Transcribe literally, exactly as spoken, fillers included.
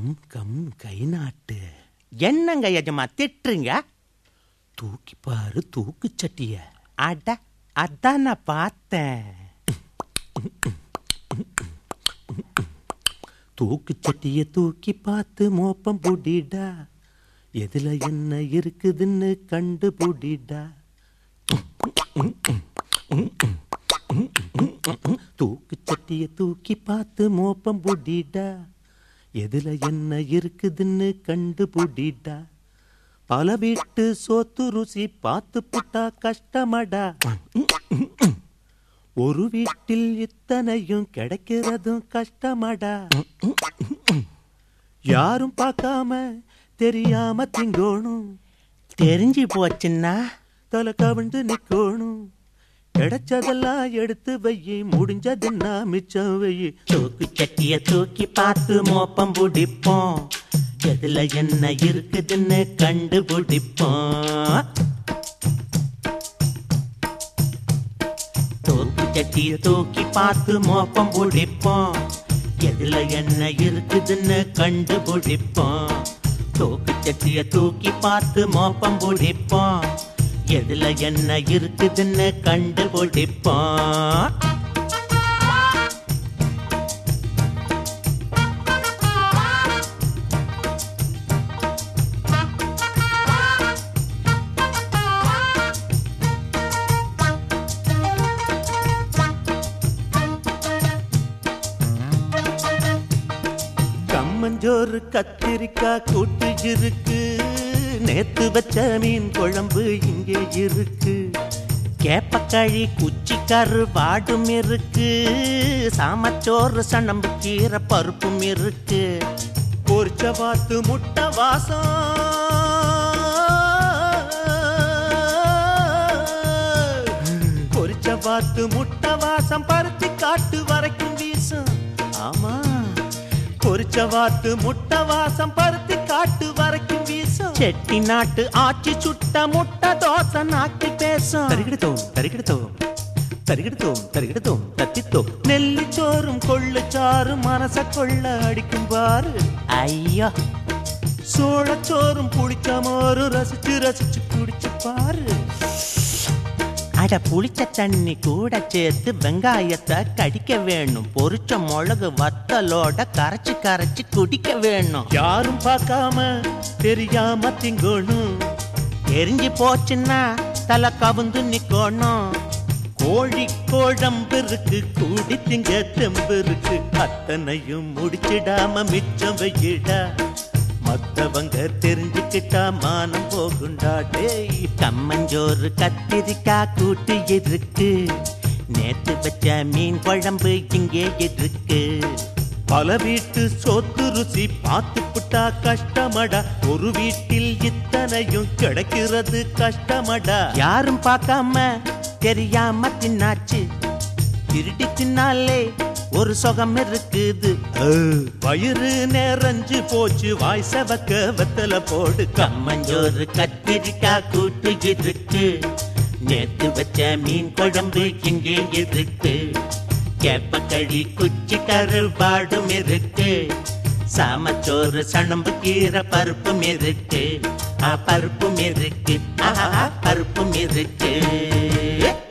Come come கை நாட்டு. என்னங்க எஜமா திட்டுறீங்க? தூக்கி பாரு தூக்கு சட்டிய. அட அதான் நான் பார்த்தேன். தூக்கு சட்டிய தூக்கி பார்த்து மோப்பம் புடிடா, எதுல என்ன இருக்குதுன்னு கண்டு புடிடா. தூக்கு சட்டிய தூக்கி பார்த்து மோப்பம் புடிடா, எதுல என்ன இருக்குதுன்னு கண்டு புடிடா. பல வீட்டு சோத்து ருசி பார்த்து புட்டா கஷ்டமடா. ஒரு வீட்டில் இத்தனையும் கிடைக்கிறதும் கஷ்டமடா. யாரும் பார்க்காம தெரியாம திங்கோணும், தெரிஞ்சு போச்சுன்னா தலை கவிழ்ந்து நிக்கோணும். கிடைச்சதெல்லாம் எடுத்து வையி, முடிஞ்சதுன்னா மிச்சம் வையி. தூக்கு சட்டிய தூக்கி பார்த்து மோப்பம் பிடிப்போம், எதுல என்ன இருக்குதுன்னு கண்டுபிடிப்போம். தூக்கு சட்டிய தூக்கி பார்த்து மோப்பம் பிடிப்போம், எதுல என்ன இருக்குதுன்னு கண்டுபிடிப்போம். தூக்கு சட்டிய தூக்கி பார்த்து மோப்பம் பிடிப்போம், எதுல என்ன இருக்குதுன்னு கண்டுபிடிப்போம். கம்மஞ்சோறு கத்திரிக்காய் கூட்டு இருக்கு, நேத்து வச்ச மீன் குழம்பு இங்கே இருக்கு. கேப்பக்கழி குச்சிக்கரு வாடும் இருக்கு, சாமச்சோறு சணம்பு கீரை பருப்பும் இருக்கு. பொரிச்ச வாத்து முட்டை வாசம், பொரிச்ச வாத்து முட்டை வாசம் பருத்தி காட்டு வரைக்கும் வீசும். ஆமா, பொரிச்ச வாத்து முட்டை வாசம் பருத்தி காட்டு வரைக்கும் வீசும். செட்டி நாட்டு ஆச்சி சுட்ட முட்டை தோசை நாக்கி பேசும். தருகிடுத்தோம் தருகிடுத்தோம் தருகிடுத்தோம் தருகிடுத்தோம் தத்தித்தோம். நெல்லிச்சோறும் கொள்ளுச்சாரும் மனச கொள்ள அடிக்கும் பாரு. ஐயோ, சோளச்சோறும் புளிச்ச மோரும் ரசிச்சு ரசிச்சு குடிச்சு பாரு. அட புளிச்ச தண்ணி கூட சேர்த்து வெங்காயத்தை கடிக்க வேணும், பொரிச்ச மிளகு வத்தலோட கரைச்சி கரைச்சி குடிக்க வேணும். யாரும் பார்க்காம தெரியாம திங்கணும், தெரிஞ்சு போச்சுன்னா தலை கவுந்து நிக்கணும். கோழி கோழம்பு இருக்கு, கூடி திங்க தெம்பு இருக்கு. அத்தனையும் முடிச்சிடாம மிச்சம் வையிடா, மத்தவங்க தெரிஞ்சுக்கிட்டா மானம் போகுண்டா. டேய், கம்மஞ்சோறு கத்திரிக்காய் கூட்டு இருக்கு, நேத்து வச்ச மீன் குழம்பு இங்கே இருக்கு. பல வீட்டு சோத்து ருசி பார்த்து புட்டா கஷ்டமடா. ஒரு வீட்டில் இத்தனையும் கிடைக்கிறது கஷ்டமடா. யாரும் பார்க்காம தெரியாம தின்னாச்சு, திருடி தின்னாலே ஒரு சுகம் இருக்குது. வயிறு நிறைஞ்சு போச்சு, வாய் செவக்க வெத்தல போடு. கம்மஞ்சோறு கத்திரிக்காய் கூட்டு இருக்கு, நேத்து வச்ச மீன் குழம்பு இங்கே இருக்கு. கேப்பக்கழி குச்சி கருவாடும் இருக்கு, சாமச்சோறு சணம்பு கீரை பருப்பும் இருக்கு. பருப்பும் இருக்கு, பருப்பும் இருக்கு.